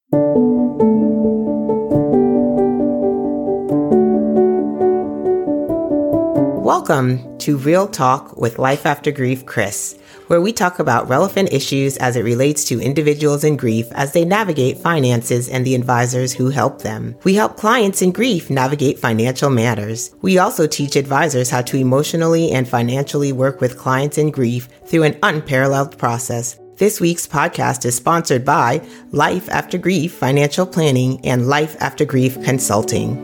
Welcome to Real Talk with Life After Grief, Chris, where we talk about relevant issues as it relates to individuals in grief as they navigate finances and the advisors who help them. We help clients in grief navigate financial matters. We also teach advisors how to emotionally and financially work with clients in grief through an unparalleled process. This week's podcast is sponsored by Life After Grief Financial Planning and Life After Grief Consulting.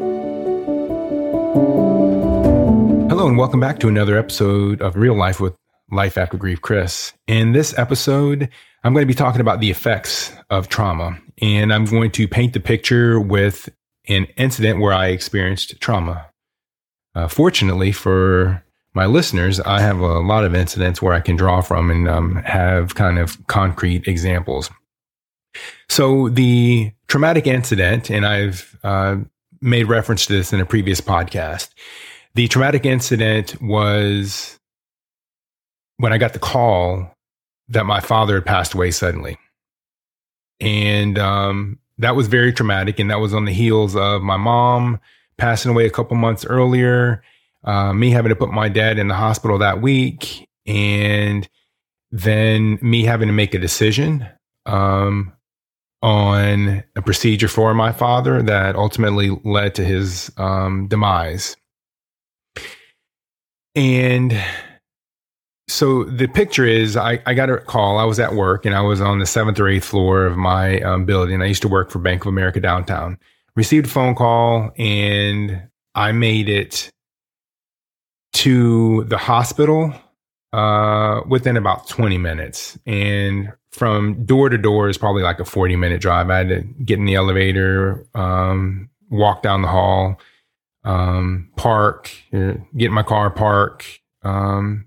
Hello and welcome back to another episode of Real Life with Life After Grief, Chris. In this episode, I'm going to be talking about the effects of trauma, and I'm going to paint the picture with an incident where I experienced trauma. Fortunately for my listeners, I have a lot of incidents where I can draw from and have kind of concrete examples. So the traumatic incident, and I've made reference to this in a previous podcast. The traumatic incident was when I got the call that my father had passed away suddenly. And that was very traumatic. And that was on the heels of my mom passing away a couple months earlier, me having to put my dad in the hospital that week, and then me having to make a decision on a procedure for my father that ultimately led to his demise. And so the picture is I got a call. I was at work and I was on the 7th or 8th floor of my building. I used to work for Bank of America downtown. Received a phone call and I made it to the hospital within about 20 minutes. And from door to door is probably like a 40-minute drive. I had to get in the elevator, walk down the hall, park, get in my car, park, and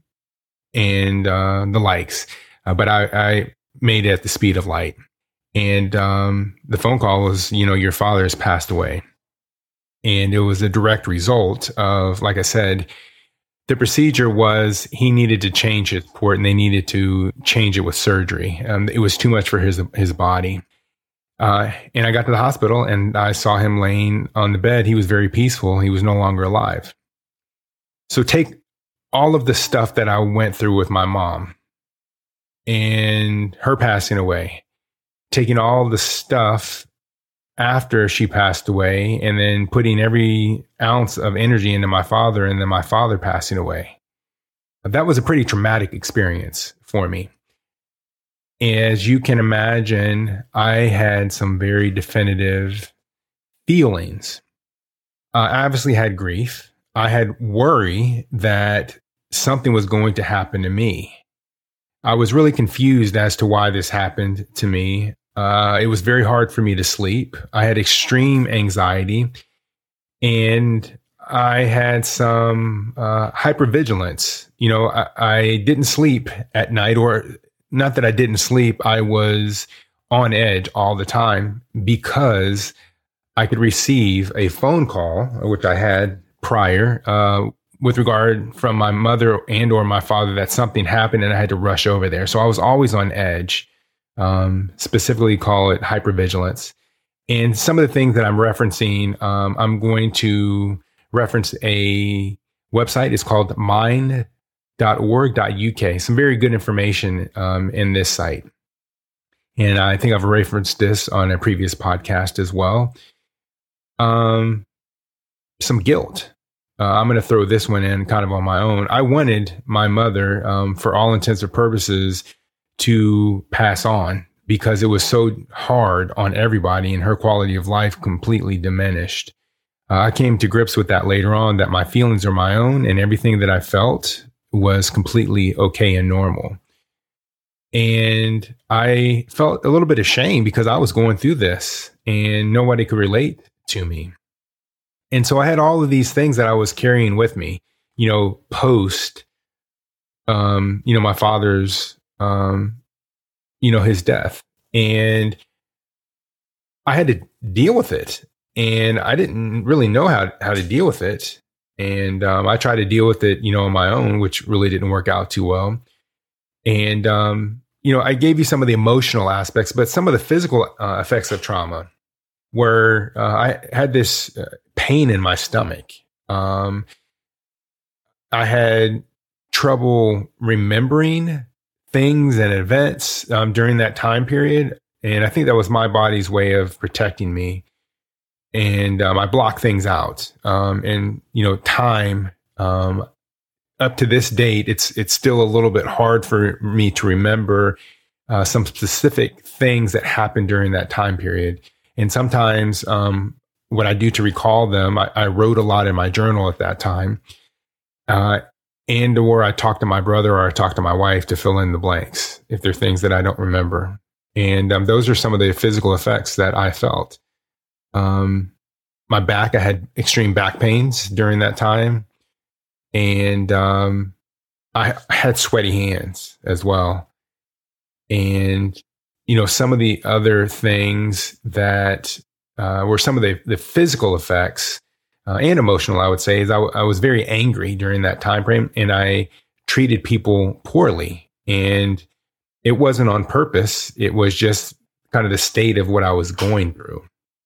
the likes. But I made it at the speed of light. And the phone call was, your father has passed away. And it was a direct result of, like I said, the procedure was he needed to change his port and they needed to change it with surgery. It was too much for his body. And I got to the hospital and I saw him laying on the bed. He was very peaceful. He was no longer alive. So take all of the stuff that I went through with my mom and her passing away, taking all the stuff after she passed away and then putting every ounce of energy into my father and then my father passing away. That was a pretty traumatic experience for me. As you can imagine, I had some very definitive feelings. I obviously had grief. I had worry that something was going to happen to me. I was really confused as to why this happened to me. It was very hard for me to sleep. I had extreme anxiety and I had some hypervigilance. I didn't sleep at night, or not that I didn't sleep. I was on edge all the time because I could receive a phone call, which I had prior, with regard from my mother and or my father that something happened and I had to rush over there. So I was always on edge, specifically call it hypervigilance. And some of the things that I'm referencing, I'm going to reference a website. It's called mind.org.uk. Some very good information in this site. And I think I've referenced this on a previous podcast as well. Some guilt. I'm going to throw this one in kind of on my own. I wanted my mother, for all intents and purposes, to pass on because it was so hard on everybody and her quality of life completely diminished. I came to grips with that later on, that my feelings are my own and everything that I felt was completely okay and normal. And I felt a little bit ashamed because I was going through this and nobody could relate to me. And so I had all of these things that I was carrying with me, post, my father's, his death. And I had to deal with it. And I didn't really know how to deal with it. And I tried to deal with it, on my own, which really didn't work out too well. And I gave you some of the emotional aspects, but some of the physical effects of trauma were I had this pain in my stomach. I had trouble remembering things and events during that time period. And I think that was my body's way of protecting me. And I blocked things out. Time up to this date, it's still a little bit hard for me to remember some specific things that happened during that time period. And sometimes what I do to recall them, I wrote a lot in my journal at that time. Or I talk to my brother or I talk to my wife to fill in the blanks if there are things that I don't remember. And those are some of the physical effects that I felt. My back, I had extreme back pains during that time. And I had sweaty hands as well. And, some of the other things that were some of the physical effects and emotional, I would say, is I was very angry during that time frame, and I treated people poorly. And it wasn't on purpose. It was just kind of the state of what I was going through.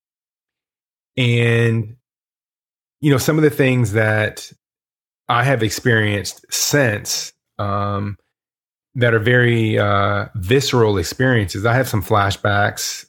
And, some of the things that I have experienced since that are very visceral experiences. I have some flashbacks.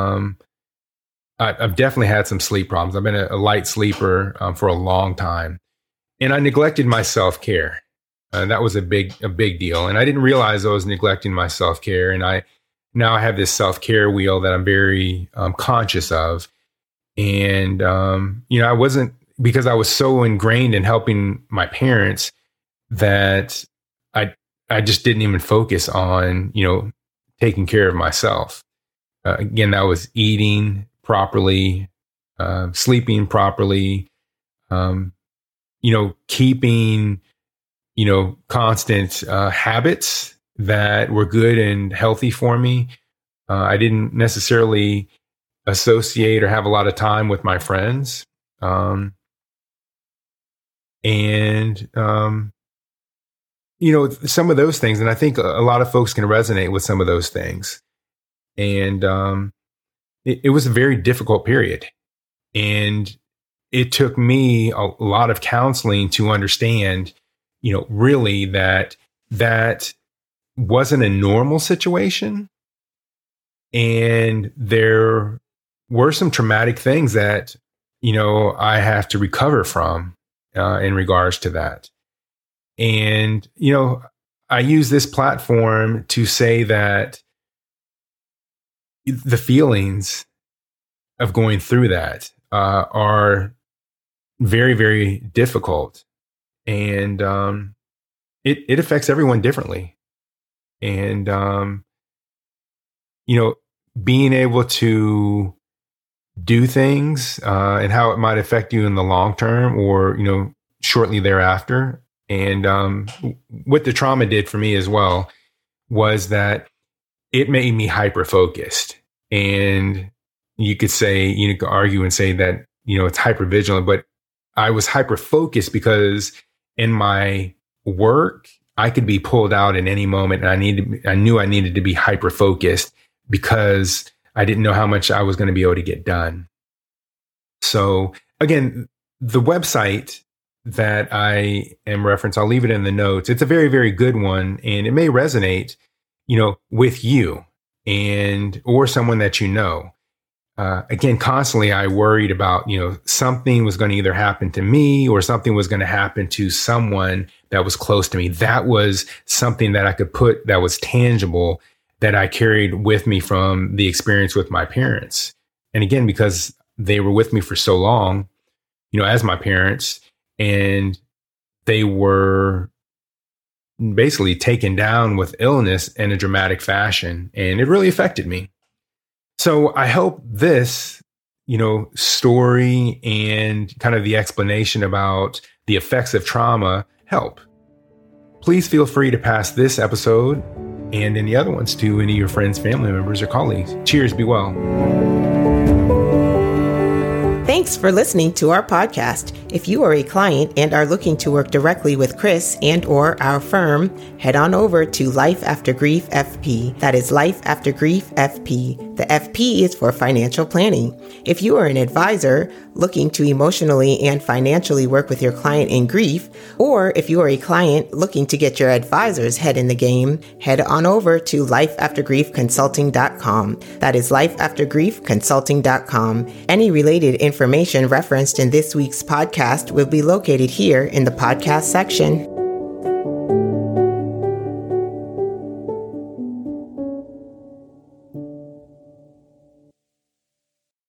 I've definitely had some sleep problems. I've been a light sleeper for a long time, and I neglected my self-care. That was a big deal, and I didn't realize I was neglecting my self-care. And now I have this self-care wheel that I'm very conscious of. And I wasn't, because I was so ingrained in helping my parents that I just didn't even focus on, taking care of myself. Again, that was eating properly, sleeping properly, keeping, constant habits that were good and healthy for me. I didn't necessarily associate or have a lot of time with my friends. Some of those things. And I think a lot of folks can resonate with some of those things. And it was a very difficult period. And it took me a lot of counseling to understand, really that wasn't a normal situation. And there were some traumatic things that, I have to recover from in regards to that. And, I use this platform to say that the feelings of going through that are very, very difficult. And it affects everyone differently. And, being able to do things and how it might affect you in the long term or, shortly thereafter. And what the trauma did for me as well was that it made me hyper-focused. And you could say, you could argue and say that, it's hypervigilant, but I was hyper-focused because in my work, I could be pulled out at any moment. And I knew I needed to be hyper-focused because I didn't know how much I was going to be able to get done. So again, the website that I am referenced, I'll leave it in the notes. It's a very, very good one, and it may resonate, with you or someone that you know. Again, constantly I worried about, something was going to either happen to me or something was going to happen to someone that was close to me. That was something that I could put that was tangible that I carried with me from the experience with my parents. And again, because they were with me for so long, as my parents, and they were basically taken down with illness in a dramatic fashion. And it really affected me. So I hope this, story and kind of the explanation about the effects of trauma help. Please feel free to pass this episode and any other ones to any of your friends, family members, or colleagues. Cheers, be well. Thanks for listening to our podcast. If you are a client and are looking to work directly with Chris and or our firm, head on over to Life After Grief FP. That is Life After Grief FP. The FP is for financial planning. If you are an advisor looking to emotionally and financially work with your client in grief, or if you are a client looking to get your advisor's head in the game, head on over to lifeaftergriefconsulting.com. That is lifeaftergriefconsulting.com. Any related information referenced in this week's podcast will be located here in the podcast section.